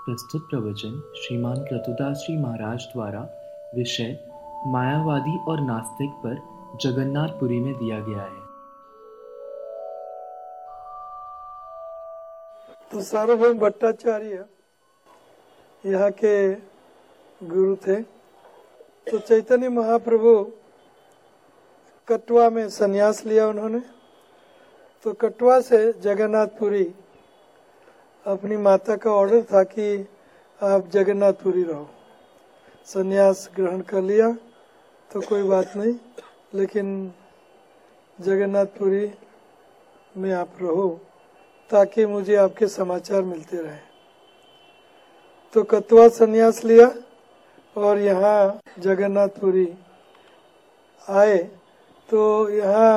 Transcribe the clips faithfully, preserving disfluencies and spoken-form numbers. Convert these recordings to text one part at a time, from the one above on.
प्रस्तुत प्रवचन श्रीमान क्रतुदास जी महाराज द्वारा विषय मायावादी और नास्तिक पर जगन्नाथपुरी में दिया गया है। तो सार्वभौम भट्टाचार्य यहाँ के गुरु थे। तो चैतन्य महाप्रभु कटवा में संन्यास लिया उन्होंने। तो कटवा से जगन्नाथपुरी अपनी माता का ऑर्डर था कि आप जगन्नाथपुरी रहो। संन्यास ग्रहण कर लिया तो कोई बात नहीं, लेकिन जगन्नाथपुरी में आप रहो ताकि मुझे आपके समाचार मिलते रहे। तो कटवा संन्यास लिया और यहाँ जगन्नाथपुरी आए। तो यहाँ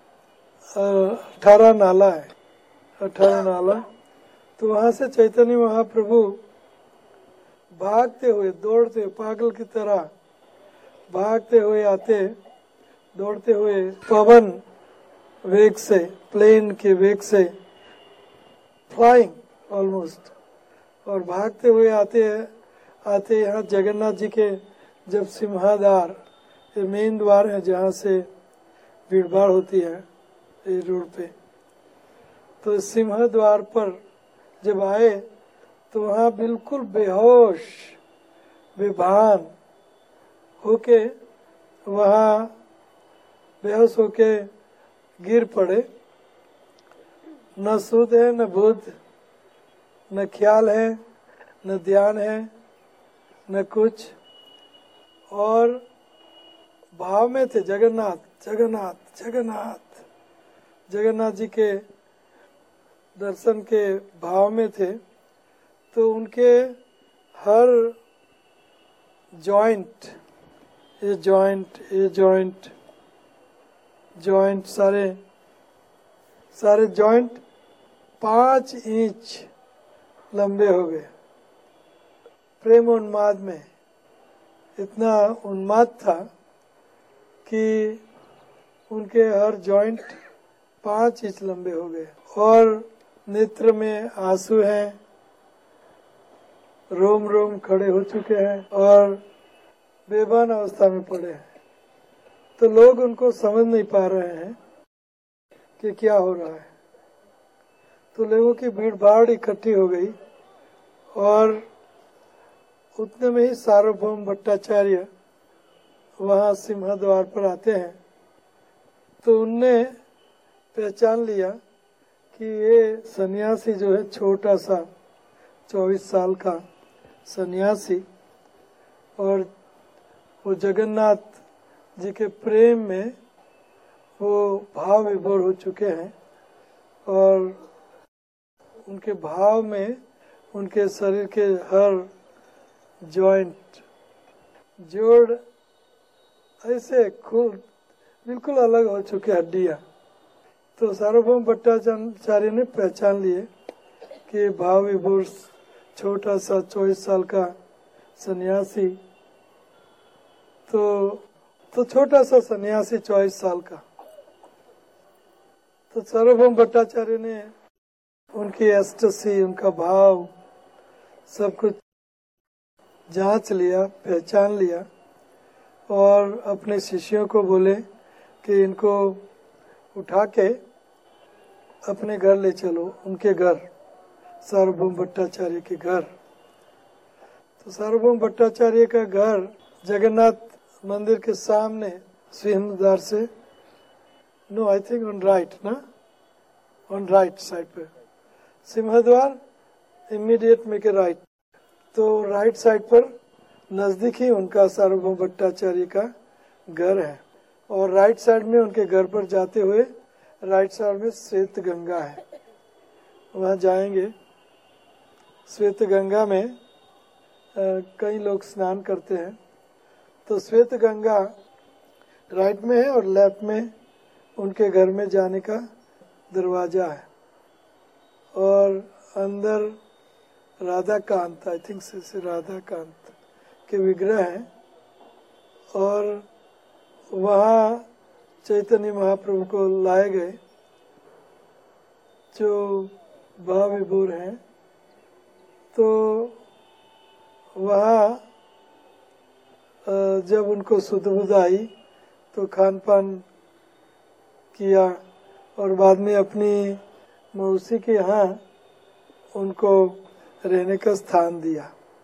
अठारह नाला है, अठारह नाला। तो वहां से चैतन्य महाप्रभु भागते हुए दौड़ते पागल की तरह भागते हुए आते, दौड़ते हुए पवन वेग से, प्लेन के वेग से, फ्लाइंग ऑलमोस्ट, और भागते हुए आते आते यहाँ जगन्नाथ जी के जब सिंहाद्वार, ये मेन द्वार है जहाँ से भीड़ भाड़ होती है ये रोड पे, तो सिंहद्वार पर जब आए तो वहाँ बिल्कुल बेहोश बेभान होके वहाँ बेहोश होके गिर पड़े। न सुध है, न बुद्ध, न ख्याल है, न ध्यान है, न कुछ, और भाव में थे जगन्नाथ जगन्नाथ जगन्नाथ जगन्नाथ जी के दर्शन के भाव में थे। तो उनके हर जॉइंट, ये जॉइंट, ये जॉइंट, जॉइंट सारे सारे जॉइंट पांच इंच लंबे हो गए। प्रेम उन्माद में इतना उन्माद था कि उनके हर जॉइंट पांच इंच लंबे हो गए, और नेत्र में आंसू हैं, रोम रोम खड़े हो चुके हैं और बेभान अवस्था में पड़े हैं। तो लोग उनको समझ नहीं पा रहे हैं कि क्या हो रहा है। तो लोगों की भीड़ भाड़ इकट्ठी हो गई, और उतने में ही सार्वभौम भट्टाचार्य वहाँ सिंहद्वार पर आते हैं। तो उनने पहचान लिया कि ये सन्यासी जो है, छोटा सा चौबीस साल का सन्यासी, और वो जगन्नाथ जी के प्रेम में वो भाव विभोर हो चुके हैं, और उनके भाव में उनके शरीर के हर जॉइंट, जोड़ ऐसे खुद बिल्कुल अलग हो चुके हड्डियां। तो सार्वभौम भट्टाचार्य ने पहचान लिए कि भाव विभोर छोटा सा चौबीस साल का सन्यासी, तो तो छोटा सा सन्यासी चौबीस साल का। तो सार्वभौम भट्टाचार्य ने उनकी एस्टेसी, उनका भाव, सब कुछ जांच लिया, पहचान लिया, और अपने शिष्यों को बोले कि इनको उठा के अपने घर ले चलो, उनके घर, सार्वभौम भट्टाचार्य के घर। तो सार्वभौम भट्टाचार्य का घर जगन्नाथ मंदिर के सामने सिंहद्वार से, no I think on right ना, ऑन राइट साइड पे सिंहद्वार, इमीडिएट में के राइट। तो राइट साइड पर नजदीक ही उनका सार्वभौम भट्टाचार्य का घर है, और राइट साइड में उनके घर पर जाते हुए राइट साइड में श्वेत गंगा है, वहाँ जाएंगे। श्वेत गंगा में आ, कई लोग स्नान करते हैं। तो श्वेत गंगा राइट में है, और लेफ्ट में उनके घर में जाने का दरवाजा है, और अंदर राधा कांत, आई थिंक से राधा कांत के विग्रह हैं, और वहाँ चैतन्य महाप्रभु को लाए गए जो भाव विभोर हैं। तो वहाँ जब उनको सुध बुध आई तो खान पान किया और बाद में अपनी मौसी के यहाँ उनको रहने का स्थान दिया।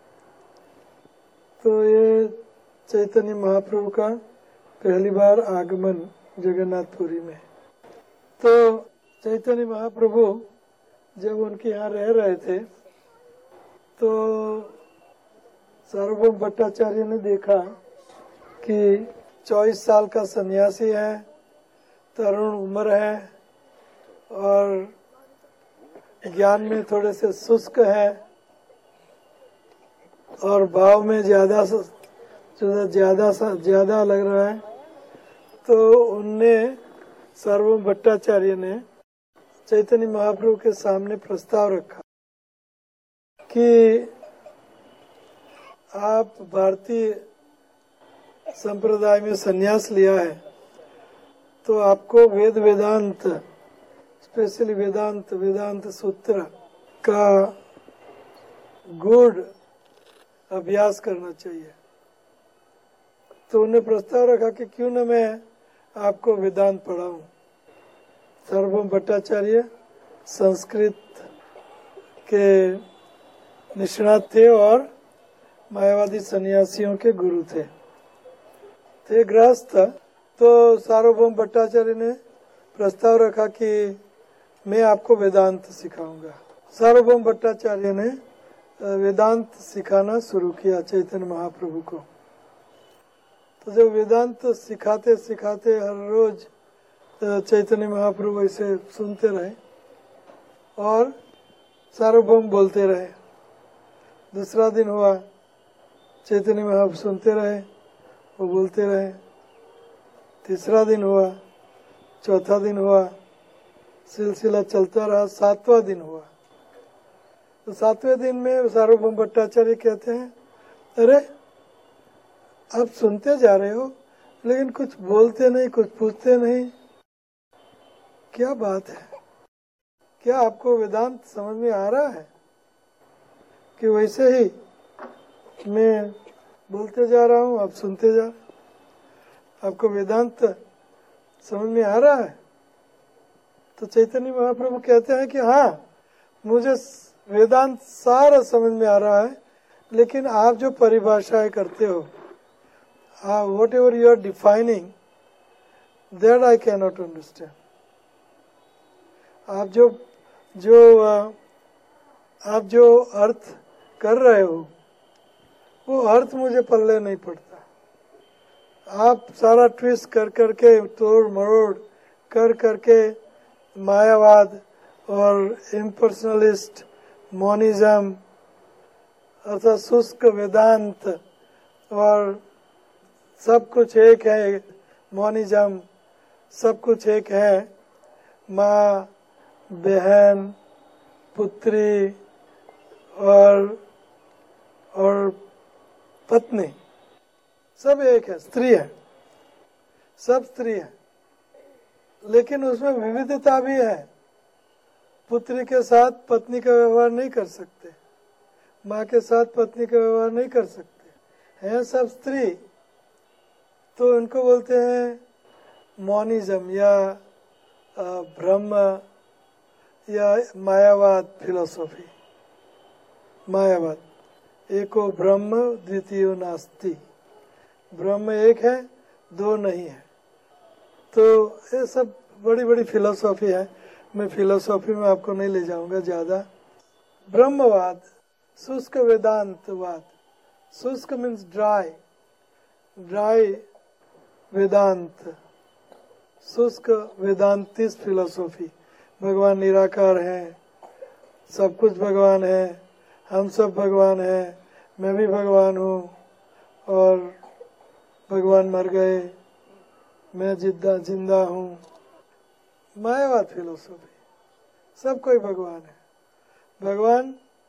तो ये चैतन्य महाप्रभु का पहली बार आगमन जगन्नाथपुरी में। तो चैतन्य महाप्रभु जब उनके यहाँ रह रहे थे तो सार्वभौम भट्टाचार्य ने देखा कि चौबीस साल का सन्यासी है, तरुण उम्र है और ज्ञान में थोड़े से शुष्क है और भाव में ज्यादा ज्यादा ज्यादा लग रहा है। तो उनने सार्वभौम भट्टाचार्य ने चैतन्य महाप्रभु के सामने प्रस्ताव रखा कि आप भारतीय संप्रदाय में संन्यास लिया है तो आपको वेद वेदांत, स्पेशली वेदांत वेदांत सूत्र का गूढ़ अभ्यास करना चाहिए। तो उन्हें प्रस्ताव रखा कि क्यों न मैं आपको वेदांत पढ़ाऊं। सार्वभौम भट्टाचार्य संस्कृत के निष्णात थे और मायावादी सन्यासियों के गुरु थे थे गृहस्थ। तो सार्वभौम भट्टाचार्य ने प्रस्ताव रखा कि मैं आपको वेदांत सिखाऊंगा। सार्वभौम भट्टाचार्य ने वेदांत सिखाना शुरू किया चैतन्य महाप्रभु को। तो जब वेदांत सिखाते सिखाते हर रोज चैतन्य महाप्रभु ऐसे सुनते रहे और सार्वभौम बोलते रहे। दूसरा दिन हुआ, चैतन्य महाप्रभु सुनते रहे, वो बोलते रहे। तीसरा दिन हुआ, चौथा दिन हुआ, सिलसिला चलता रहा। सातवां दिन हुआ तो सातवें दिन में सार्वभौम भट्टाचार्य कहते हैं, अरे आप सुनते जा रहे हो लेकिन कुछ बोलते नहीं, कुछ पूछते नहीं, क्या बात है? क्या आपको वेदांत समझ में आ रहा है कि वैसे ही मैं बोलते जा रहा हूँ, आप सुनते जा, आपको वेदांत समझ में आ रहा है? तो चैतन्य महाप्रभु कहते हैं कि हाँ, मुझे वेदांत सारा समझ में आ रहा है, लेकिन आप जो परिभाषाएं करते हो, whatever you are defining, that I can not understand. आप जो जो आप जो अर्थ कर रहे हो वो अर्थ मुझे पल्ले नहीं पड़ता। आप सारा ट्विस्ट कर करके, तोड़ मरोड़ कर करके मायावाद और इम्पर्सनलिस्ट मोनिज्म अर्थात शुष्क वेदांत और सब कुछ एक है, मोनिज्म सब कुछ एक है, माँ बहन पुत्री और और पत्नी सब एक है, स्त्री है, सब स्त्री है, लेकिन उसमें विविधता भी है। पुत्री के साथ पत्नी का व्यवहार नहीं कर सकते, माँ के साथ पत्नी का व्यवहार नहीं कर सकते, हैं सब स्त्री। तो इनको बोलते हैं मोनिज्म या ब्रह्म या मायावाद फिलोसॉफी। मायावाद, एको ब्रह्म द्वितीयो नास्ति, ब्रह्म एक है, दो नहीं है। तो ये सब बड़ी बड़ी फिलोसॉफी है, मैं फिलोसॉफी में आपको नहीं ले जाऊंगा ज्यादा। ब्रह्मवाद, शुष्क वेदांतवाद, शुष्क मीन्स ड्राई, ड्राई वेदांत, शुष्क वेदांतिस्ट फिलोसॉफी। भगवान निराकार है, सब कुछ भगवान है, हम सब भगवान है, मैं भी भगवान हूँ और भगवान मर गए, मैं जिंदा जिंदा हूँ। मायावाद फिलोसॉफी, सब कोई भगवान है, भगवान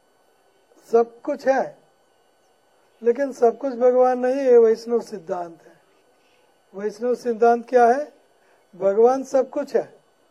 सब कुछ है, लेकिन सब कुछ भगवान नहीं है। वैष्णव सिद्धांत है। वैष्णव सिद्धांत क्या है? भगवान सब कुछ है,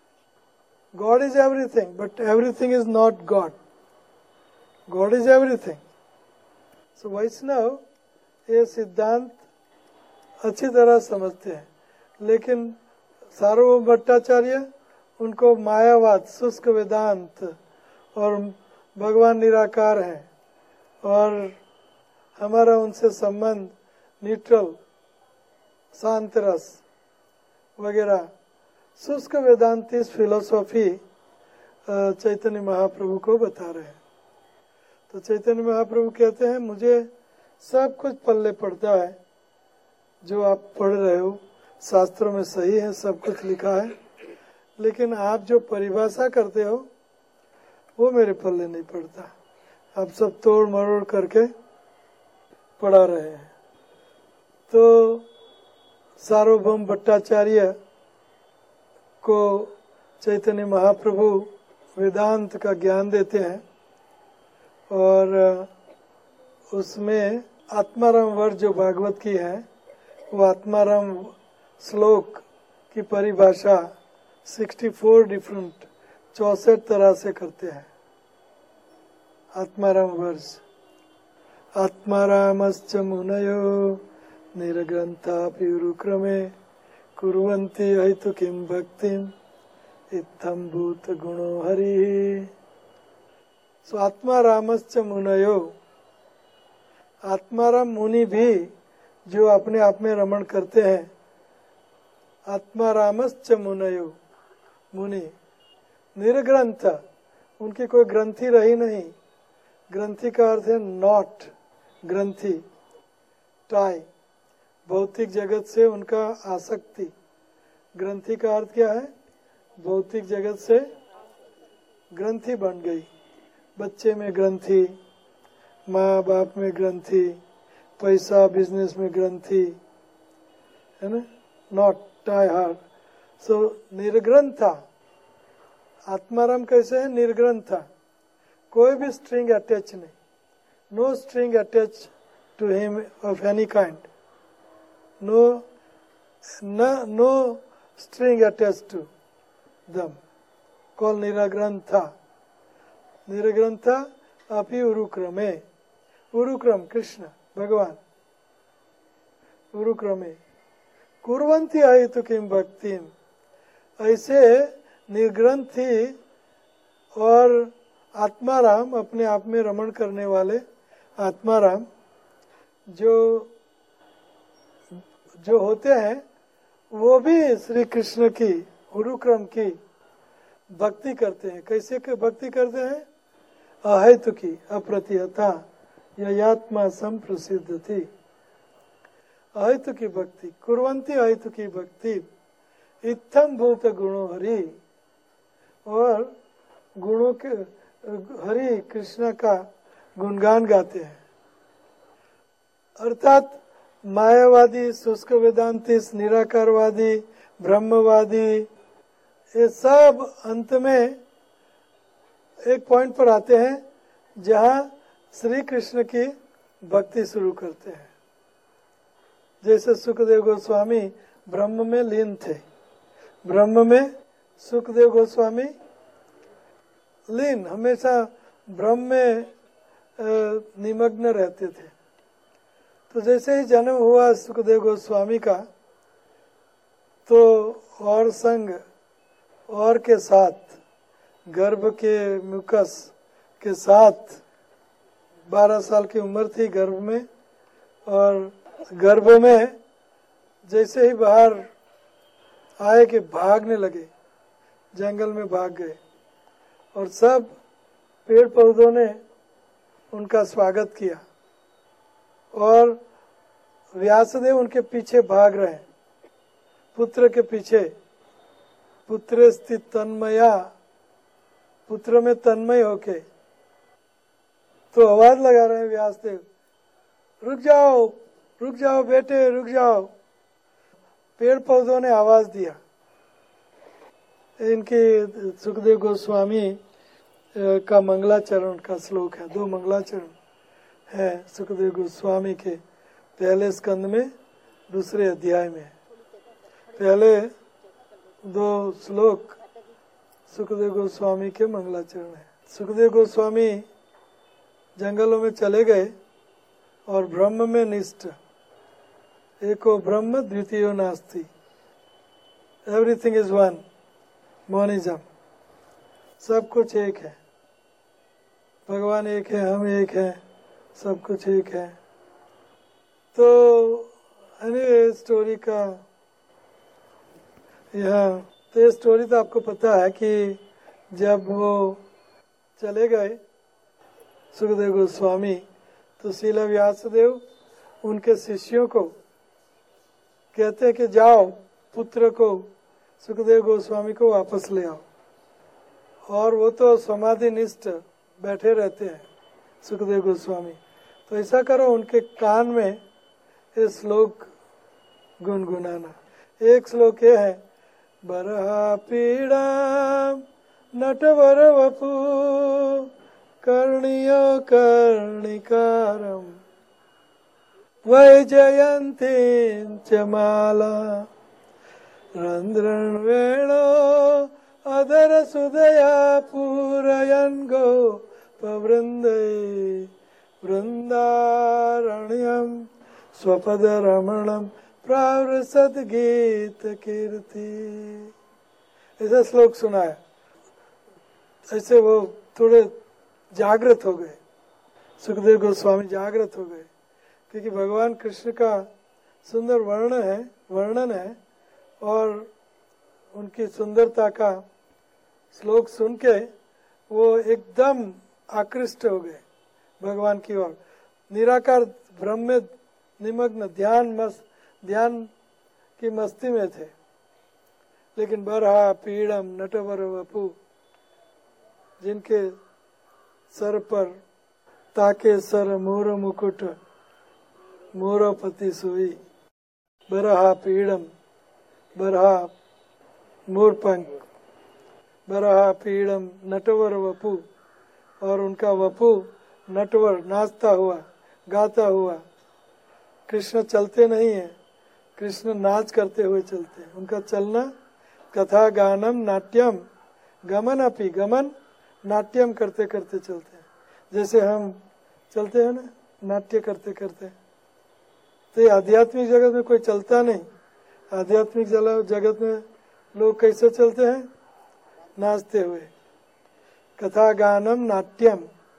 God is everything, but everything is not God. God is everything, so Vaishnava ये सिद्धांत अच्छी तरह समझते हैं, लेकिन सार्वभौम भट्टाचार्य उनको मायावाद, शुष्क वेदांत और भगवान निराकार हैं और हमारा उनसे संबंध न्यूट्रल, शांत रस वगैरह शुष्क वेदांती फिलोसॉफी चैतन्य महाप्रभु को बता रहे हैं। तो चैतन्य महाप्रभु कहते हैं मुझे सब कुछ पल्ले पड़ता है, जो आप पढ़ रहे हो शास्त्रों में सही है, सब कुछ लिखा है, लेकिन आप जो परिभाषा करते हो वो मेरे पल्ले नहीं पड़ता। आप सब तोड़ मरोड़ करके पढ़ा रहे हैं। तो सार्वभौम भट्टाचार्य को चैतन्य महाप्रभु वेदांत का ज्ञान देते हैं और उसमें आत्माराम वर्ष जो भागवत की है वो आत्माराम श्लोक की परिभाषा चौंसठ डिफरेंट चौसठ तरह से करते हैं। आत्माराम वर्ष आत्मारामश्च मुनयो निर्ग्रंथापि उरुक्रमे कुर्वन्ति अहितु किं भक्तिम इत्थं भूत गुणो हरि। सो आत्मारामश्च मुनयो, आत्माराम मुनि भी जो अपने आप में रमण करते हैं, आत्मारामश्च मुनयो मुनि निर्ग्रंथ, उनकी कोई ग्रंथि रही नहीं। ग्रंथि का अर्थ है नॉट, ग्रंथि टाई, भौतिक जगत से उनका आसक्ति। ग्रंथि का अर्थ क्या है? भौतिक जगत से ग्रंथि बन गई। बच्चे में ग्रंथि, माँ बाप में ग्रंथि, पैसा बिजनेस में ग्रंथि, है ना, नॉट टाई हार्ट। सो निर्ग्रंथा, आत्माराम कैसे है? निर्ग्रंथा, कोई भी स्ट्रिंग अटैच नहीं, no string attach to him of any kind, no no string attach to them, call निराग्रंथा। निराग्रंथा अपि उरुक्रमे, उरुक्रम कृष्ण भगवान, उरुक्रमे कुर्वन्ति अहितु किं भक्तिम। ऐसे निर्ग्रंथि और आत्माराम, अपने आप में रमण करने वाले आत्माराम जो जो होते हैं, वो भी श्री कृष्ण की उरुक्रम की भक्ति करते हैं। कैसे भक्ति करते हैं? अहेतु की, अप्रतिहता, ययात्मा संप्रसिद्ध थी। अहेतु की भक्ति, कुर्वन्ति अहेतु की भक्ति, इत्थम भूत गुणो हरि, और गुणों के हरि कृष्ण का गुणगान गाते हैं। अर्थात मायावादी, शुष्क वेदांती, निराकारवादी, ब्रह्मवादी, ये सब अंत में एक पॉइंट पर आते हैं जहाँ श्री कृष्ण की भक्ति शुरू करते हैं। जैसे सुखदेव गोस्वामी ब्रह्म में लीन थे, ब्रह्म में सुखदेव गोस्वामी लीन, हमेशा ब्रह्म में निमग्न रहते थे। तो जैसे ही जन्म हुआ सुखदेव गोस्वामी का, तो और संग और के साथ, गर्भ के म्यूकस के साथ, बारह साल की उम्र थी गर्भ में, और गर्भ में जैसे ही बाहर आए कि भागने लगे, जंगल में भाग गए, और सब पेड़ पौधों ने उनका स्वागत किया, और व्यासदेव उनके पीछे भाग रहे हैं, पुत्र के पीछे। पुत्र स्थित तन्मया, पुत्र में तन्मय होके, तो आवाज लगा रहे हैं व्यासदेव, रुक जाओ रुक जाओ बेटे रुक जाओ। पेड़ पौधों ने आवाज दिया। इनके सुखदेव गोस्वामी का मंगलाचरण का श्लोक है, दो मंगलाचरण है सुखदेव गोस्वामी के पहले स्कंद में, दूसरे अध्याय में। पहले दो श्लोक सुखदेव गोस्वामी के मंगलाचरण है। सुखदेव गोस्वामी जंगलों में चले गए और ब्रह्म में निष्ठ। एको ब्रह्म द्वितीयो नास्ति, एवरीथिंग इज वन, मोनिज्म, सब कुछ एक है, भगवान एक है, हम एक है, सब कुछ एक है। तो एनीवे स्टोरी का यहाँ, तो ये स्टोरी तो आपको पता है कि जब वो चले गए सुखदेव गोस्वामी, तो श्रील व्यासदेव उनके शिष्यों को कहते हैं कि जाओ पुत्र को, सुखदेव गोस्वामी को वापस ले आओ। और वो तो समाधि निष्ठ बैठे रहते हैं सुखदेव गोस्वामी, तो ऐसा करो उनके कान में ये श्लोक गुनगुनाना। एक श्लोक ये है, बरहा पीड़ा नटवर वपु कर्णियो कर्णिकारम वैजयंती च माला रंध्रन वेणो अदर सुदया पूरयन गोपवृंदे वृंदारण्यम स्वपद रमणम प्रावृसद गीत कीर्ति। ऐसा श्लोक सुना है। ऐसे वो थोड़े जागृत हो गए, सुखदेव गोस्वामी जागृत हो गए, क्योंकि भगवान कृष्ण का सुंदर वर्णन है वर्णन है और उनकी सुंदरता का श्लोक सुन के वो एकदम आकृष्ट हो गए भगवान की ओर। निराकार ब्रह्म में निमग्न ध्यान मस्त ध्यान की मस्ती में थे। लेकिन बरहा पीड़म नटवर वपु, जिनके सर पर ताके सर मोर मुकुट मोरपति सोई, बरहा पीड़म, बरहा मोरपंख, बरहा पीड़म नटवर वपु, और उनका वपु नटवर नाचता हुआ गाता हुआ। कृष्ण चलते नहीं है, कृष्ण नाच करते हुए चलते हैं। उनका चलना कथा गानम नाट्यम गमन अपि, गमन नाट्यम करते करते चलते हैं, जैसे हम चलते हैं ना नाट्य करते करते। तो ये आध्यात्मिक जगत में कोई चलता नहीं। आध्यात्मिक जगत में लोग कैसे चलते हैं? नाचते हुए। कथा गानम नाट्यम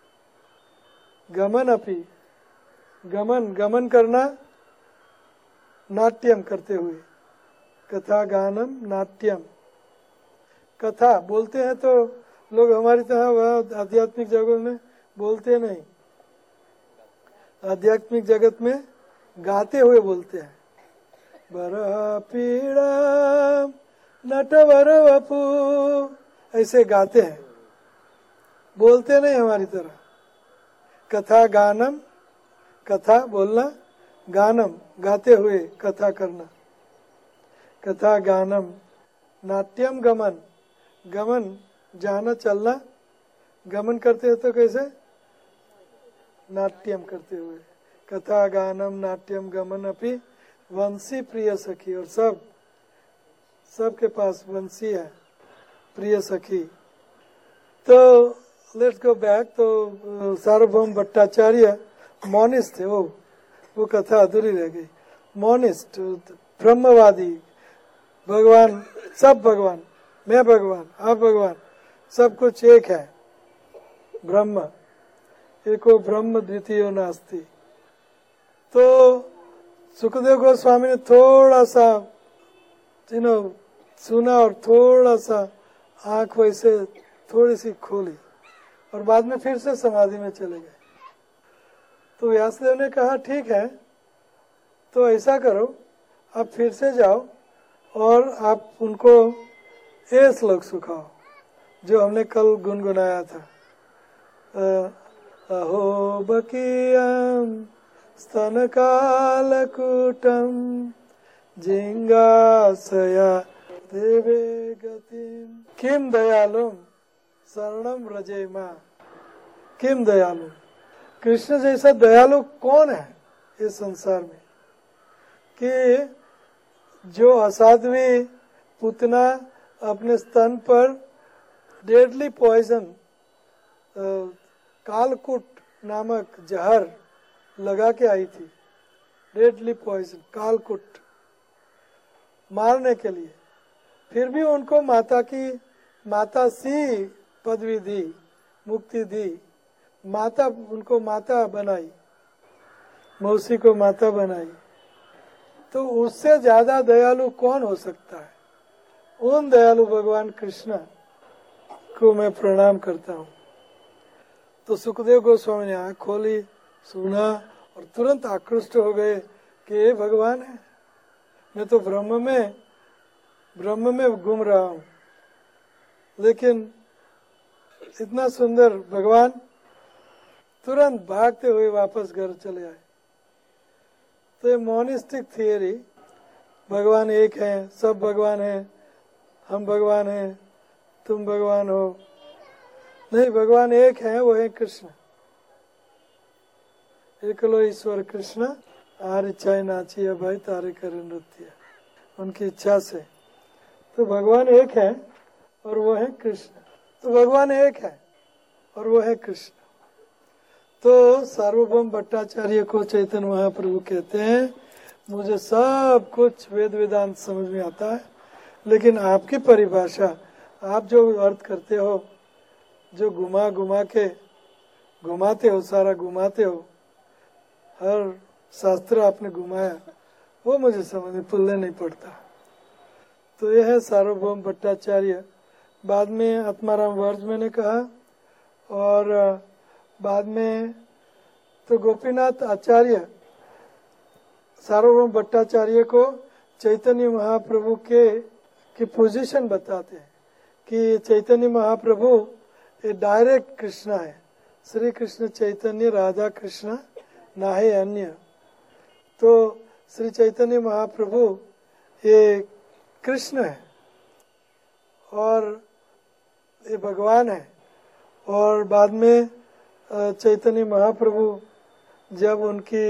गमन अपि, गमन गमन करना नाट्यम करते हुए। कथा गानम नाट्यम, कथा बोलते हैं तो लोग हमारी तरह वह आध्यात्मिक जगत में बोलते नहीं, आध्यात्मिक जगत में गाते हुए बोलते हैं। बरहा पीड़ा नटवर वपु, ऐसे गाते हैं, बोलते नहीं हमारी तरह। कथा गानम, कथा बोलना, गानम गाते हुए कथा करना। कथा गानम नाट्यम गमन, गमन जाना चलना, गमन करते हैं तो कैसे? नाट्यम करते हुए। कथा गानम नाट्यम गमन अपि वंशी प्रिय सखी, और सब सबके पास वंशी है प्रिय सखी। तो लेट्स गो बैक। तो सार्वभौम भट्टाचार्य मॉनिस्ट थे, वो वो कथा अधूरी रह गई। मॉनिस्ट, ब्रह्मवादी, भगवान सब भगवान, मैं भगवान आप भगवान, सब कुछ एक है, ब्रह्म एको ब्रह्म द्वितीयो नास्ति। तो सुखदेव गोस्वामी ने थोड़ा सा यू नो सुना और थोड़ा सा आंख वैसे थोड़ी सी खोली और बाद में फिर से समाधि में चले गए। तो व्यासदेव ने कहा ठीक है, तो ऐसा करो आप फिर से जाओ और आप उनको ये श्लोक सुखाओ जो हमने कल गुनगुनाया था। अहो बकीयम स्तन कालकूटम जिंगासया देवे गतिम किम दयालुम शरणम रजे माँ। किम दयालु, कृष्ण जैसा दयालु कौन है इस संसार में, कि जो असाध्वी पुतना अपने स्तन पर डेडली पॉइजन कालकूट नामक जहर लगा के आई थी, डेडली पॉइजन, कालकुट, मारने के लिए। फिर भी उनको माता की माता सी पदवी दी, मुक्ति दी, माता उनको माता बनाई, मौसी को माता बनाई। तो उससे ज्यादा दयालु कौन हो सकता है? उन दयालु भगवान कृष्ण को मैं प्रणाम करता हूँ। तो सुखदेव गोस्वामी ने आँख खोली, सुना और तुरंत आकृष्ट हो गए कि ये भगवान है, मैं तो ब्रह्म में ब्रह्म में घूम रहा हूँ। लेकिन इतना सुंदर भगवान, तुरंत भागते हुए वापस घर चले आए। तो ये मोनिस्टिक थियरी, भगवान एक है, सब भगवान है, हम भगवान हैं, तुम भगवान हो, नहीं, भगवान एक है, वो है कृष्ण। एकलो ईश्वर कृष्ण, आर इच्छा नाचिए भाई तारे करे नृत्य, उनकी इच्छा से। तो भगवान एक है और वो है कृष्ण। तो भगवान एक है और वो है कृष्ण। तो सार्वभौम भट्टाचार्य को चैतन्य महाप्रभु कहते हैं, मुझे सब कुछ वेद वेदांत समझ में आता है, लेकिन आपकी परिभाषा, आप जो अर्थ करते हो, जो घुमा घुमा के घुमाते हो, सारा घुमाते हो, हर शास्त्र आपने घुमाया, वो मुझे समझ में पल्ले नहीं पड़ता। तो यह है सार्वभौम भट्टाचार्य। बाद में आत्माराम वर्जमे ने कहा, और बाद में तो गोपीनाथ आचार्य सार्वभौम भट्टाचार्य को चैतन्य महाप्रभु के की पोजीशन बताते हैं कि चैतन्य महाप्रभु ये डायरेक्ट कृष्ण है, श्री कृष्ण चैतन्य राधा कृष्ण ना है अन्य। तो श्री चैतन्य महाप्रभु ये कृष्ण है और ये भगवान है। और बाद में चैतन्य महाप्रभु जब उनकी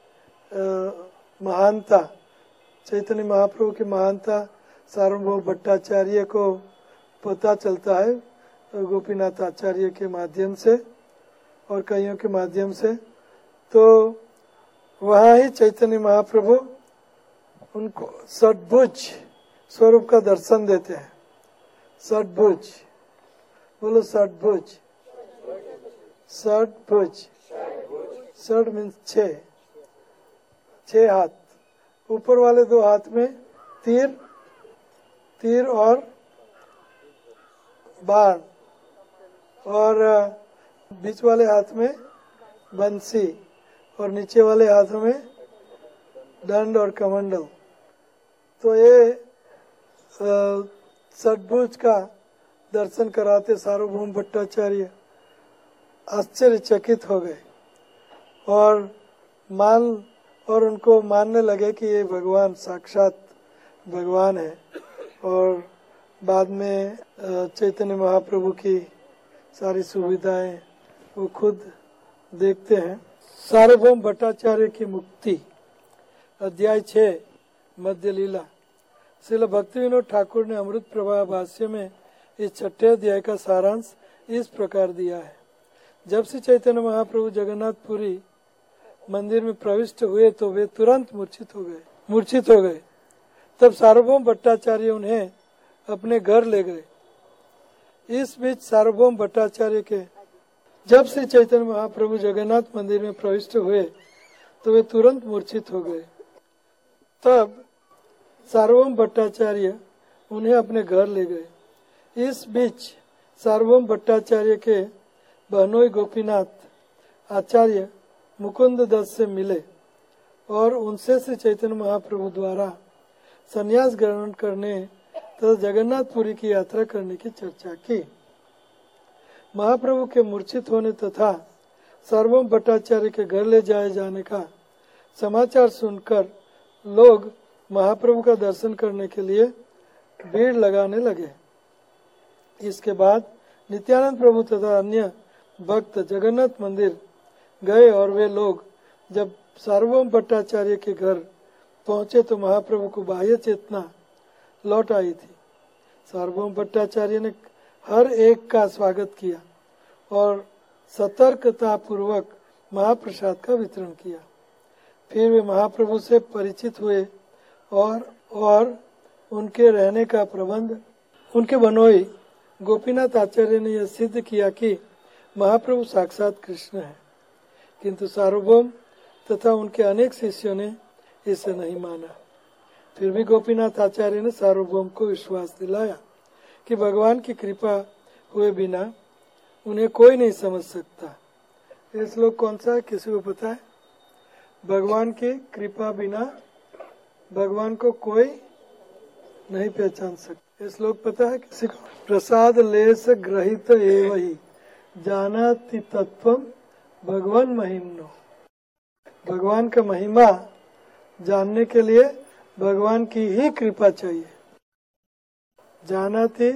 महानता, चैतन्य महाप्रभु की महानता सार्वभौम भट्टाचार्य को पता चलता है गोपीनाथ आचार्य के माध्यम से और कईयों के माध्यम से, तो वहाँ ही चैतन्य महाप्रभु उनको षड्भुज स्वरूप का दर्शन देते हैं। षड्भुज, बोलो षड्भुज, षड्भुज, षड मीन्स छह, छह हाथ, ऊपर वाले दो हाथ में तीर तीर और बाण, और बीच वाले हाथ में बंसी, और नीचे वाले हाथों में दंड और कमंडल। तो ये षड्भुज का दर्शन कराते सार्वभौम भट्टाचार्य आश्चर्यचकित हो गए और मान और उनको मानने लगे कि ये भगवान साक्षात भगवान है। और बाद में चैतन्य महाप्रभु की सारी सुविधाएं वो खुद देखते हैं। सार्वभौम भट्टाचार्य की मुक्ति, अध्याय छह, मध्य लीला। श्रील भक्ति विनोद ठाकुर ने अमृत प्रभा भाष्य में इस छठे अध्याय का सारांश इस प्रकार दिया है। जब से चैतन्य महाप्रभु जगन्नाथपुरी मंदिर में प्रविष्ट हुए तो वे तुरंत मूर्छित हो गए मूर्छित हो गए तब सार्वभौम भट्टाचार्य उन्हें अपने घर ले गए। इस बीच सार्वभौम भट्टाचार्य के जब श्री चैतन्य महाप्रभु जगन्नाथ मंदिर में प्रविष्ट हुए तो वे तुरंत मूर्छित हो गए। तब सार्वभौम भट्टाचार्य उन्हें अपने घर ले गए। इस बीच सार्वभौम भट्टाचार्य के बहनोई गोपीनाथ आचार्य मुकुंद दत्त से मिले और उनसे श्री चैतन्य महाप्रभु द्वारा संन्यास ग्रहण करने तथा जगन्नाथपुरी की यात्रा करने की चर्चा की। महाप्रभु के मूर्छित होने तथा सार्वभौम भट्टाचार्य के घर ले जाए जाने का समाचार सुनकर लोग महाप्रभु का दर्शन करने के लिए भीड़ लगाने लगे। इसके बाद नित्यानंद प्रभु तथा अन्य भक्त जगन्नाथ मंदिर गए और वे लोग जब सार्वभौम भट्टाचार्य के घर पहुंचे तो महाप्रभु को बाह्य चेतना लौट आई थी। सार्वभौम भट्टाचार्य ने हर एक का स्वागत किया और सतर्कता पूर्वक महाप्रसाद का वितरण किया। फिर वे महाप्रभु से परिचित हुए और और उनके रहने का प्रबंध उनके बनोई गोपीनाथ आचार्य ने यह सिद्ध किया कि महाप्रभु साक्षात कृष्ण है, किंतु सार्वभौम तथा उनके अनेक शिष्यों ने इसे नहीं माना। फिर भी गोपीनाथ आचार्य ने सार्वभौम को विश्वास दिलाया कि भगवान की कृपा हुए बिना उन्हें कोई नहीं समझ सकता। ये श्लोक कौन सा है, किसी को पता है? भगवान की कृपा बिना भगवान को कोई नहीं पहचान सकता। ये श्लोक पता है किसी को? प्रसाद लेस ग्रहित एव ही जानाति तत्वम भगवान महिमनो। भगवान का महिमा जानने के लिए भगवान की ही कृपा चाहिए। जानाति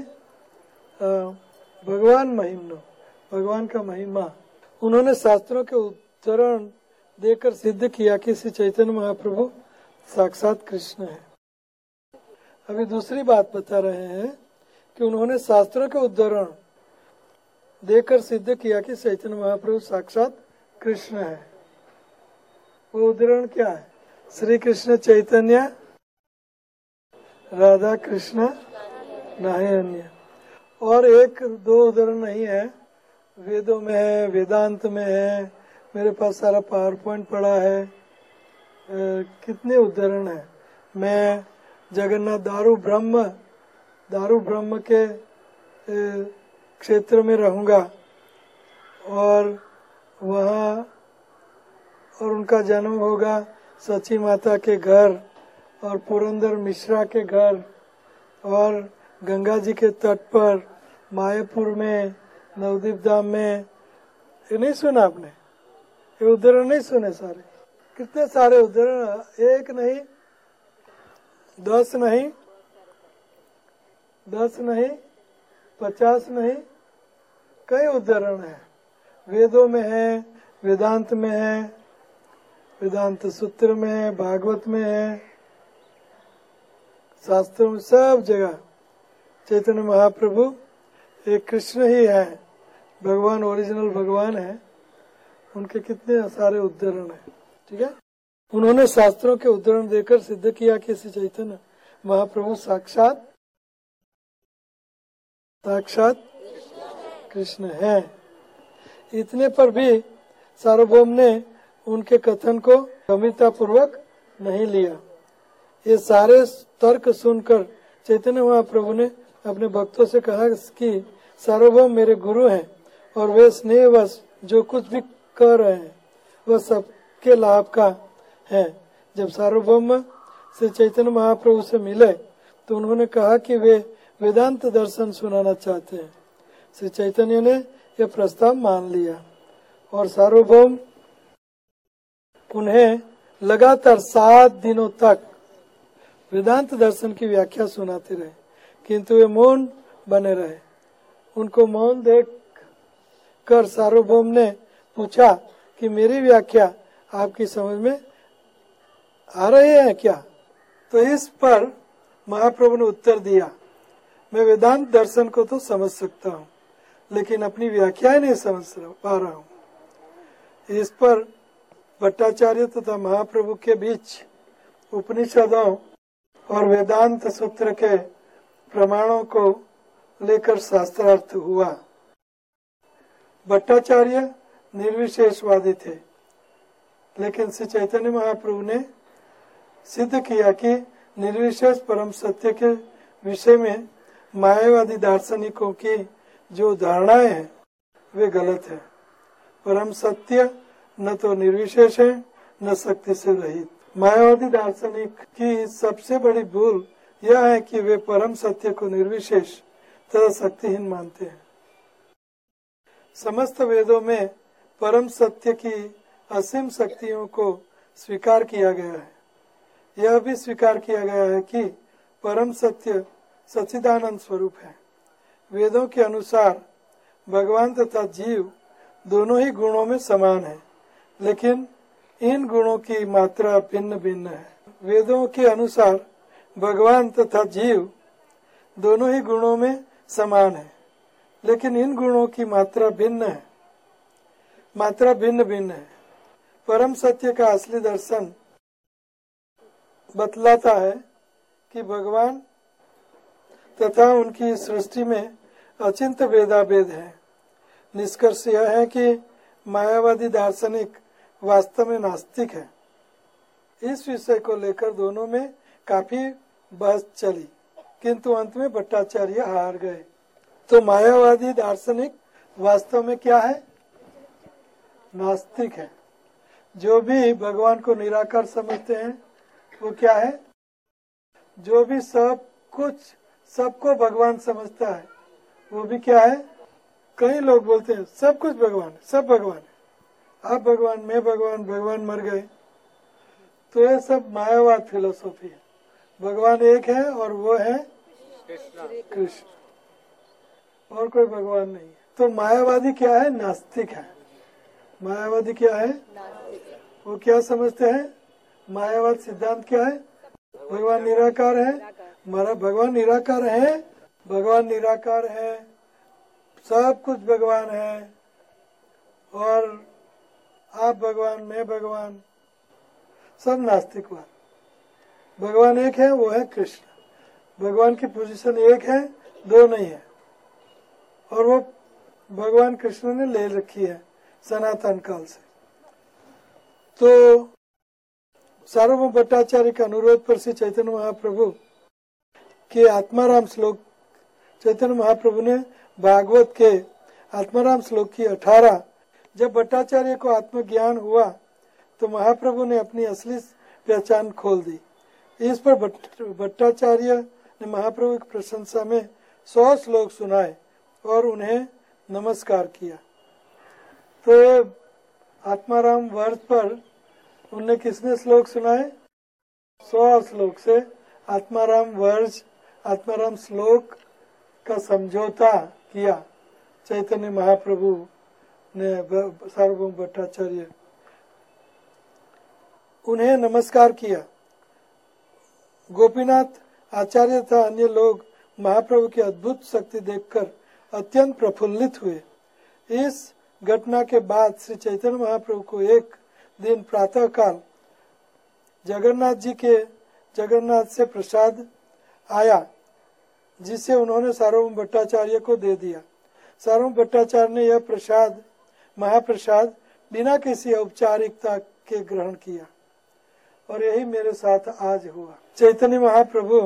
भगवान महिमनो, भगवान का महिमा। उन्होंने शास्त्रों के उद्धरण देकर सिद्ध किया कि श्री चैतन्य महाप्रभु साक्षात कृष्ण है। अभी दूसरी बात बता रहे हैं कि उन्होंने शास्त्रों के उद्धरण देकर सिद्ध किया कि चैतन्य महाप्रभु साक्षात कृष्ण है। वो उद्धरण क्या है? श्री कृष्ण चैतन्य राधा कृष्ण नहीं अन्य। और एक दो उदाहरण नहीं है, वेदों में है, वेदांत में है, मेरे पास सारा पावर पॉइंट पड़ा है। ए, कितने उदाहरण है। मैं जगन्नाथ दारू ब्रह्म दारू ब्रह्म के क्षेत्र में रहूंगा और वहाँ और उनका जन्म होगा सची माता के घर और पुरंदर मिश्रा के घर और गंगा जी के तट पर मायापुर में नवदीप धाम में। ये नहीं सुना आपने? ये उदाहरण नहीं सुने सारे? कितने सारे उदाहरण, एक नहीं, दस नहीं, दस नहीं, पचास नहीं, कई उदाहरण है। वेदों में है, वेदांत में है, वेदांत सूत्र में है, भागवत में है, शास्त्रों में, सब जगह चैतन्य महाप्रभु एक कृष्ण ही है, भगवान ओरिजिनल भगवान है। उनके कितने सारे उदाहरण है। ठीक है। उन्होंने शास्त्रों के उदाहरण देकर सिद्ध किया कि श्री चैतन्य महाप्रभु साक्षात साक्षात कृष्ण है। इतने पर भी सार्वभौम ने उनके कथन को गंभीरता पूर्वक नहीं लिया। ये सारे तर्क सुनकर चैतन्य महाप्रभु ने अपने भक्तों से कहा कि सार्वभौम मेरे गुरु हैं और वे स्नेहवश जो कुछ भी कर रहे हैं वह सबके लाभ का है। जब सार्वभौम श्री चैतन्य महाप्रभु से मिले तो उन्होंने कहा कि वे वेदांत दर्शन सुनाना चाहते हैं। श्री चैतन्य ने यह प्रस्ताव मान लिया और सार्वभौम उन्हें लगातार सात दिनों तक वेदांत दर्शन की व्याख्या सुनाते रहे, किंतु वे मौन बने रहे। उनको मौन देख कर सार्वभौम ने पूछा कि मेरी व्याख्या आपकी समझ में आ रही है क्या? तो इस पर महाप्रभु ने उत्तर दिया, मैं वेदांत दर्शन को तो समझ सकता हूँ लेकिन अपनी व्याख्या नहीं समझ पा रहा हूँ। इस पर भट्टाचार्य तथा महाप्रभु के बीच उपनिषदों और वेदांत सूत्र के प्रमाणों को लेकर शास्त्रार्थ हुआ। भट्टाचार्य निर्विशेषवादी थे, लेकिन श्री चैतन्य महाप्रभु ने सिद्ध किया कि निर्विशेष परम सत्य के विषय में मायावादी दार्शनिकों की जो धारणाएं हैं वे गलत है। परम सत्य न तो निर्विशेष है न शक्ति से रहित। मायावादी दार्शनिक की सबसे बड़ी भूल यह है कि वे परम सत्य को निर्विशेष तथा शक्तिहीन मानते हैं। समस्त वेदों में परम सत्य की असीम शक्तियों को स्वीकार किया गया है। यह भी स्वीकार किया गया है कि परम सत्य सच्चिदानंद स्वरूप है। वेदों के अनुसार भगवान तथा जीव दोनों ही गुणों में समान है, लेकिन इन गुणों की मात्रा भिन्न भिन्न है। वेदों के अनुसार भगवान तथा जीव दोनों ही गुणों में समान है, लेकिन इन गुणों की मात्रा भिन्न है मात्रा भिन्न भिन्न है। परम सत्य का असली दर्शन बतलाता है कि भगवान तथा उनकी सृष्टि में अचिंत्य भेदाभेद है। निष्कर्ष यह है कि मायावादी दार्शनिक वास्तव में नास्तिक है। इस विषय को लेकर दोनों में काफी बहस चली, किंतु अंत में भट्टाचार्य हार गए। तो मायावादी दार्शनिक वास्तव में क्या है? नास्तिक है। जो भी भगवान को निराकार समझते हैं वो क्या है? जो भी सब कुछ सबको भगवान समझता है वो भी क्या है? कई लोग बोलते हैं सब कुछ भगवान है, सब भगवान है, आप भगवान, मैं भगवान, भगवान मर गए। तो ये सब मायावाद फिलोसॉफी है। भगवान एक है और वो है कृष्ण, और कोई भगवान नहीं है। तो मायावादी क्या है? नास्तिक है। मायावादी क्या है? वो क्या समझते हैं? मायावाद सिद्धांत क्या है? भगवान निराकार है। हमारा भगवान निराकार है, भगवान निराकार है, सब कुछ भगवान है, और आप भगवान, मैं भगवान, सब नास्तिकवाद। भगवान एक है, वो है कृष्ण। भगवान की पोजीशन एक है, दो नहीं है, और वो भगवान कृष्ण ने ले रखी है सनातन काल से। तो सार्वभौम भट्टाचार्य के अनुरोध पर श्री चैतन्य महाप्रभु के आत्माराम श्लोक, चैतन्य महाप्रभु ने भागवत के आत्माराम श्लोक की अठारह, जब भट्टाचार्य को आत्मज्ञान हुआ तो महाप्रभु ने अपनी असली पहचान खोल दी। इस पर भट्टाचार्य ने महाप्रभु की प्रशंसा में सौ श्लोक सुनाए और उन्हें नमस्कार किया। तो आत्माराम वर्ष पर उन्हें किसने श्लोक सुनाए? सौ श्लोक से आत्माराम वर्ष, आत्माराम श्लोक का समझौता किया चैतन्य महाप्रभु ने सार्वभौम भट्टाचार्य, उन्हें नमस्कार किया। गोपीनाथ आचार्य तथा अन्य लोग महाप्रभु की अद्भुत शक्ति देखकर अत्यंत प्रफुल्लित हुए। इस घटना के बाद श्री चैतन्य महाप्रभु को एक दिन प्रातः काल जगन्नाथ जी के जगन्नाथ से प्रसाद आया, जिसे उन्होंने सार्वभौम भट्टाचार्य को दे दिया। सार्वभौम भट्टाचार्य ने यह प्रसाद महाप्रसाद बिना किसी औपचारिकता के ग्रहण किया, और यही मेरे साथ आज हुआ। चैतन्य महाप्रभु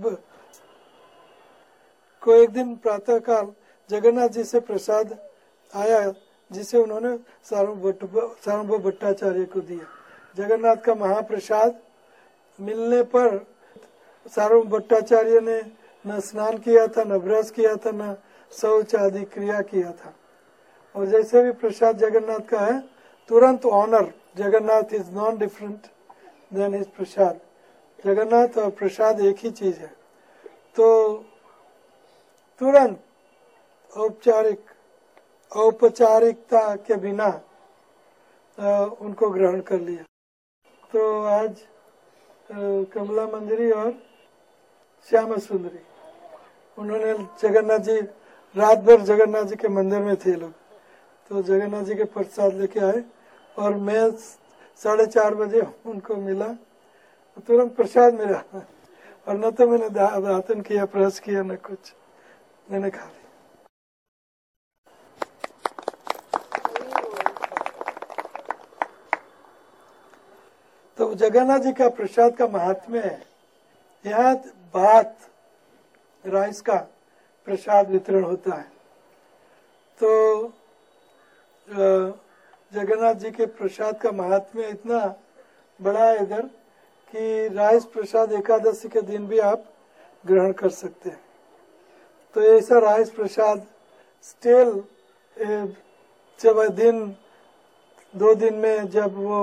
को एक दिन प्रातः काल जगन्नाथ जी से प्रसाद आया, जिसे उन्होंने सार्वभौम भट्टाचार्य को दिया। जगन्नाथ का महाप्रसाद मिलने पर सार्वभौम भट्टाचार्य ने न स्नान किया था, न ब्रश किया था, न शौच आदि क्रिया किया था, और जैसे भी प्रसाद जगन्नाथ का है तुरंत honour, Jagannath is non different than his prasad. Jagannath और प्रसाद एक ही चीज है। तो तुरंत औपचारिक औपचारिकता के बिना आ, उनको ग्रहण कर लिया। तो आज आ, कमला मंजरी और श्यामा सुंदरी, उन्होंने जगन्नाथ जी, रात भर जगन्नाथ जी के मंदिर में थे लोग, तो जगन्नाथ जी के प्रसाद लेके आए, और मैं साढ़े चार बजे उनको मिला, तुरंत प्रसाद मिला, और न तो मैंने दातन किया, ब्रश किया, न कुछ, मैंने खा लिया। तो जगन्नाथ जी का प्रसाद का महात्म्य है। यहाँ भात राइस का प्रसाद वितरण होता है। तो जगन्नाथ जी के प्रसाद का महात्म्य इतना बड़ा है इधर कि राइस प्रसाद एकादशी के दिन भी आप ग्रहण कर सकते हैं। तो ऐसा राइस प्रसाद स्टेल जब दिन दो दिन में जब वो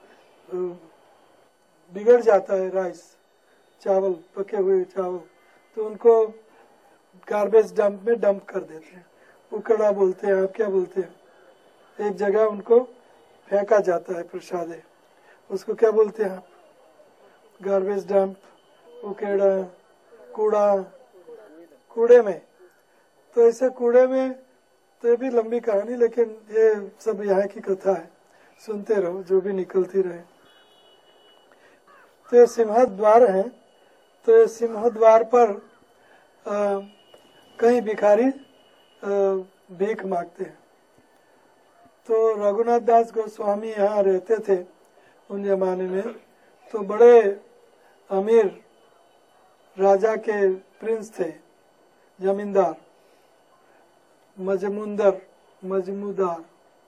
बिगड़ जाता है राइस, चावल, पके हुए चावल, तो उनको गार्बेज डंप में डंप कर देते हैं। उकड़ा बोलते हैं, आप क्या बोलते हैं? एक जगह उनको फेंका जाता है प्रसाद, उसको क्या बोलते हैं आप? गार्बेज डंप, उकेड़ा, कूड़ा, कूड़े में। तो ऐसे कूड़े में, तो ये भी लंबी कहानी, लेकिन ये सब यहाँ की कथा है। सुनते रहो, जो भी निकलती रहे। तो ये सिंह द्वार है, तो ये सिंह द्वार पर आ, कई भिखारी भीख मांगते हैं। तो रघुनाथ दास गोस्वामी यहाँ रहते थे उन जमाने में, तो बड़े अमीर राजा के प्रिंस थे, जमींदार, मजमुंदर मजमूदार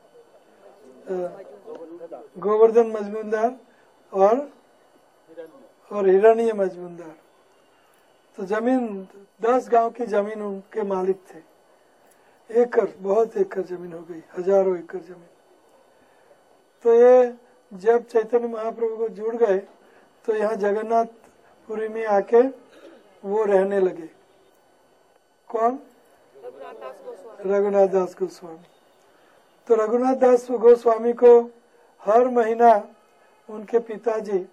गोवर्धन मजमूदार और और हिरण्य मजमूदार। तो जमीन दस गांव की जमीन उनके मालिक थे। एकड़, बहुत एकड़ जमीन हो गई, हजारों एकड़ जमीन। तो ये जब चैतन्य महाप्रभु को जुड़ गए तो यहाँ जगन्नाथपुरी में आके वो रहने लगे। कौन? रघुनाथ दास गोस्वामी। तो रघुनाथ दास गोस्वामी को हर महीना उनके पिताजी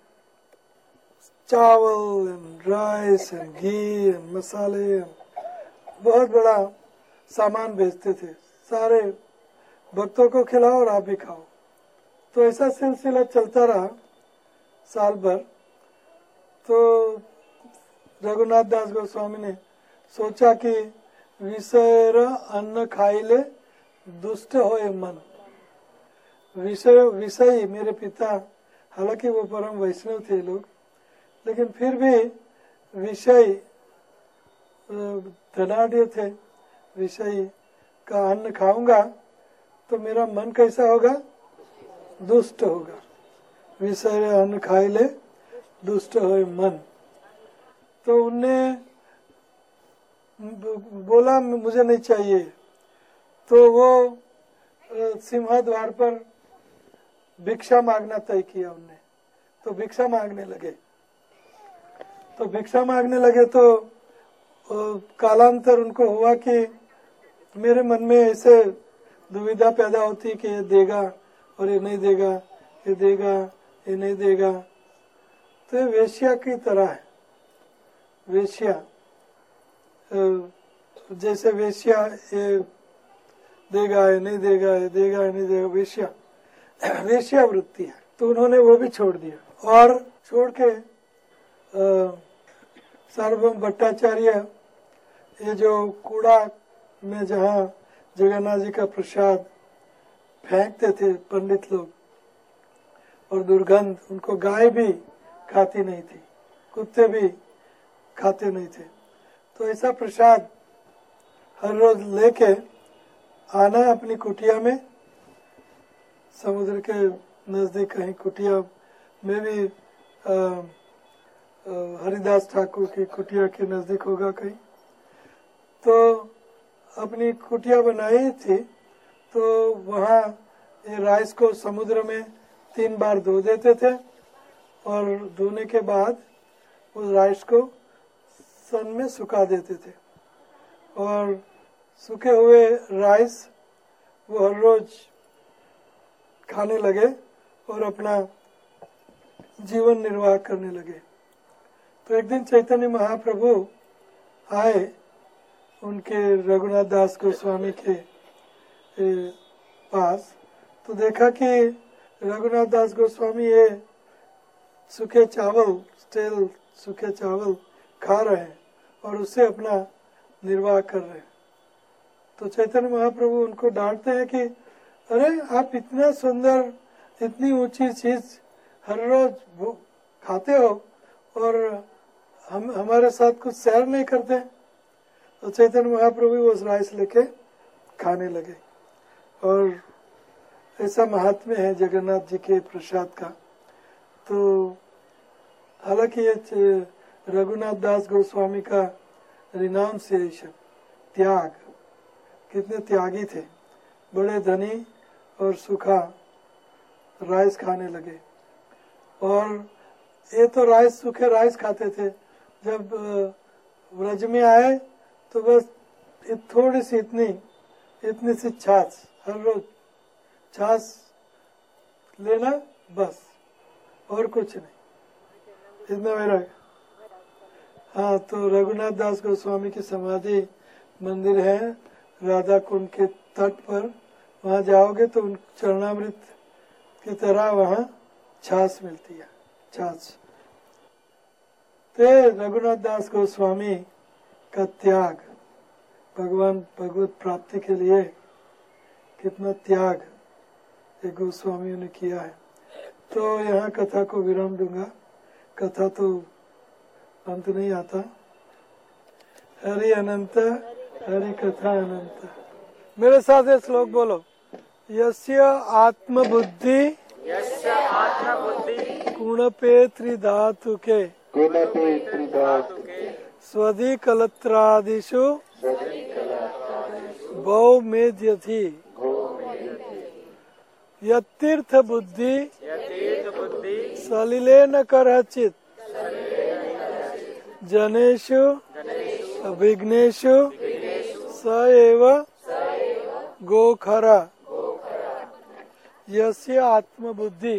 चावल and rice and ghee and मसाले बहुत बड़ा सामान भेजते थे, सारे भक्तों को खिलाओ और आप भी खाओ। तो ऐसा सिलसिला चलता रहा साल भर। तो रघुनाथ दास गोस्वामी ने सोचा कि विषय अन्न खाइले दुष्ट होए मन। विषय विषय मेरे पिता, हालांकि वो परम वैष्णव थे लोग, लेकिन फिर भी विषय धनाढ़ थे। विषय का अन्न खाऊंगा तो मेरा मन कैसा होगा? दुष्ट होगा। विषय अन्न खाई ले दुष्ट होए मन। तो उनने बोला मुझे नहीं चाहिए। तो वो सिंह द्वार पर भिक्षा मांगना तय किया उनने। तो भिक्षा मांगने लगे तो भिक्षा मांगने लगे तो कालांतर उनको हुआ कि मेरे मन में ऐसे दुविधा पैदा होती कि ये देगा और ये नहीं देगा, ये देगा ये नहीं देगा। तो ये वेश्या की तरह है। वेश्या जैसे वेश्या ये देगा ये नहीं देगा, ये देगा ये नहीं देगा, वेश्या वेश्या वृत्ति है। तो उन्होंने वो भी छोड़ दिया और छोड़ के सार्वभौम भट्टाचार्य ये जो कूड़ा में जहाँ जगन्नाथ जी का प्रसाद फेंकते थे पंडित लोग, और दुर्गंध, उनको गाय भी खाती नहीं थी, कुत्ते भी खाते नहीं थे। तो ऐसा प्रसाद हर रोज लेके आना अपनी कुटिया में, समुद्र के नजदीक कहीं कुटिया में भी आ, आ, हरिदास ठाकुर की कुटिया के नजदीक होगा कहीं। तो अपनी कुटिया बनाई थी, तो वहाँ ये राइस को समुद्र में तीन बार धो देते थे और धोने के बाद उस राइस को सन में सुखा देते थे। और सूखे हुए राइस वो हर रोज खाने लगे और अपना जीवन निर्वाह करने लगे। तो एक दिन चैतन्य महाप्रभु आए उनके रघुनाथ दास गोस्वामी के पास। तो देखा कि रघुनाथ दास गोस्वामी ये सूखे चावल, स्टेल सूखे चावल खा रहे हैं और उससे अपना निर्वाह कर रहे हैं। तो चैतन्य महाप्रभु उनको डांटते हैं कि अरे आप इतना सुंदर, इतनी ऊंची चीज हर रोज खाते हो और हम हमारे साथ कुछ शेयर नहीं करते। तो चैतन्य महाप्रभु वो राइस लेके खाने लगे। और ऐसा महात्म्य है जगन्नाथ जी के प्रसाद का। तो हालांकि ये रघुनाथ दास गोस्वामी का रिनाउंसिएशन, त्याग, कितने त्यागी थे, बड़े धनी और सूखा राइस खाने लगे। और ये तो राइस, सूखे राइस खाते थे। जब व्रज में आए तो बस थोड़ी सी इतनी इतनी सी छाछ, हर रोज छाछ लेना बस, और कुछ नहीं, इतना मेरा। हाँ, तो रघुनाथ दास गोस्वामी की समाधि मंदिर है राधा कुंड के तट पर। वहाँ जाओगे तो उन चरणामृत की तरह वहाँ छाछ मिलती है, छाछ। ते रघुनाथ दास गोस्वामी का त्याग भगवान भगवत प्राप्ति के लिए कितना त्याग एक गोस्वामियों ने किया है। तो यहाँ कथा को विराम दूंगा, कथा तो अंत नहीं आता। हरि अनंत, हरि कथा अनंत। मेरे साथ ये श्लोक बोलो। यस्य आत्मबुद्धि यस्य आत्मबुद्धि गुणपे त्रिधातु के गुणपे त्रिधातुके स्वधिकलत्रादिषु बहुमेध्यथि यत्तीर्थ बुद्धि यतीर्थ बुद्धि सलिलेन करचित् जनेषु अभिघ्नेषु स एव गोखरा। यस्य आत्मबुद्धि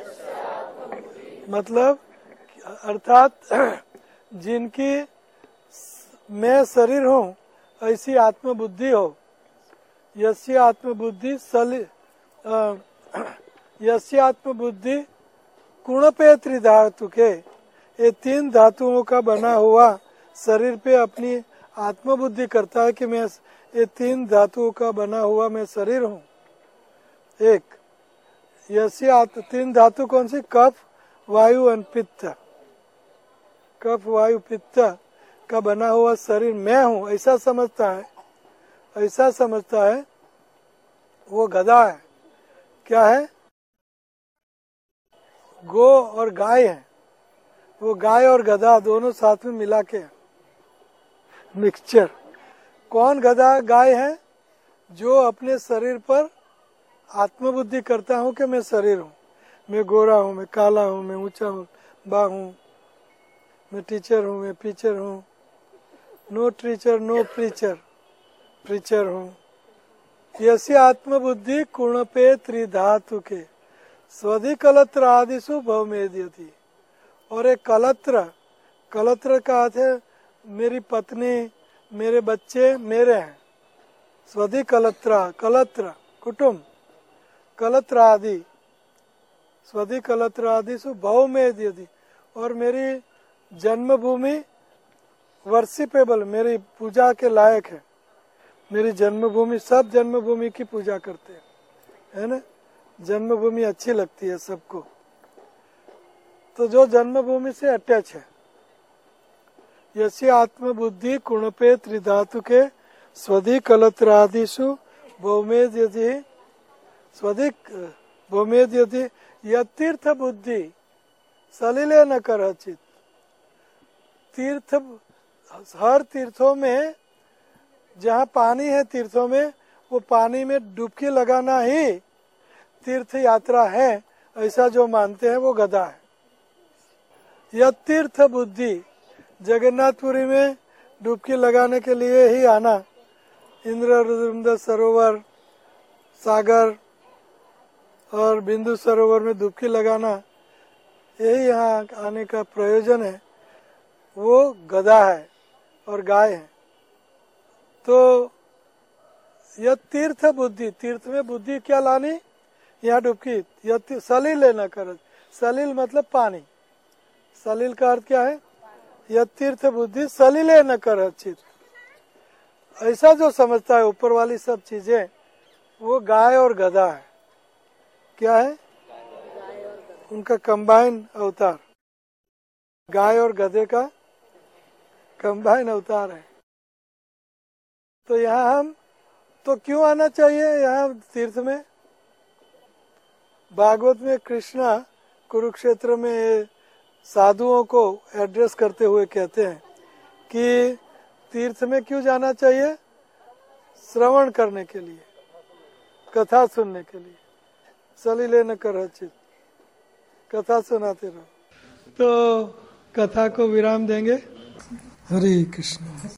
मतलब अर्थात जिनकी मैं शरीर हूँ ऐसी आत्मबुद्धि हो। यस्य आत्मबुद्धि सलि यस्य आत्मबुद्धि कुणपे त्रिधातु के, ये तीन धातुओं का बना हुआ शरीर पे अपनी आत्मबुद्धि करता है कि मैं ये तीन धातुओं का बना हुआ मैं शरीर हूँ। एक यस्य आत्म तीन धातु कौन सी? कफ, वायु और पित्त। कफ, वायु, पित्त का बना हुआ शरीर मैं हूँ ऐसा समझता है, ऐसा समझता है वो गधा है। क्या है? गो और गाय है। वो गाय और गधा दोनों साथ में मिला के मिक्सचर। कौन गधा गाय है? जो अपने शरीर पर आत्मबुद्धि करता हूँ कि मैं शरीर हूँ, मैं गोरा हूँ, मैं काला हूँ, मैं ऊंचा हूँ, बा हूँ, मैं टीचर हूँ, मैं प्रीचर हूँ, no teacher no preacher, preacher हूँ। यस्य आत्मबुद्धि कुणपे त्रिधातु के स्वधिकलत्र आदिषु भवमेध्यति। और एक कलत्र, कलत्र का अर्थ है मेरी पत्नी, मेरे बच्चे मेरे हैं। स्वधिकलत्र, कलत्र कुटुंब, कलत्र आदि, स्वधिकलत्र आदिषु भवमेध्यति। और मेरी जन्मभूमि वर्शिपेबल, मेरी पूजा के लायक है। मेरी जन्मभूमि, सब जन्मभूमि की पूजा करते हैं, है ना। जन्मभूमि अच्छी लगती है सबको, तो जो जन्मभूमि से अटैच है। यस्य आत्मबुद्धि कुणपे त्रिधातु के स्वधिकलत्रादिषु भौमेद्यति स्वधिक भौमेद्यति यतीर्थ बुद्धि सलिले न करचित। तीर्थ, हर तीर्थों में जहाँ पानी है, तीर्थों में वो पानी में डुबकी लगाना ही तीर्थ यात्रा है, ऐसा जो मानते हैं वो गधा है। यह तीर्थ बुद्धि, जगन्नाथपुरी में डुबकी लगाने के लिए ही आना, इंद्र रुद्र सरोवर, सागर और बिंदु सरोवर में डुबकी लगाना, यही यहाँ आने का प्रयोजन है। वो गधा है और गाय है। तो यह तीर्थ बुद्धि, तीर्थ में बुद्धि क्या लानी? यहाँ डुबकी। यह सलील लेना कर, सलील मतलब पानी। सलील का अर्थ क्या है? यह तीर्थ बुद्धि सलीले न कर चित। ऐसा जो समझता है ऊपर वाली सब चीजें, वो गाय और गधा है। क्या है? उनका कंबाइन अवतार, गाय और गधे का कंबाइन अवतार है। तो यहाँ हम तो क्यों आना चाहिए यहाँ तीर्थ में? भागवत में कृष्णा कुरुक्षेत्र में साधुओं को एड्रेस करते हुए कहते हैं कि तीर्थ में क्यों जाना चाहिए? श्रवण करने के लिए, कथा सुनने के लिए। सलीले न करचित, कथा सुनाते रहो। तो कथा को विराम देंगे। हरे कृष्ण।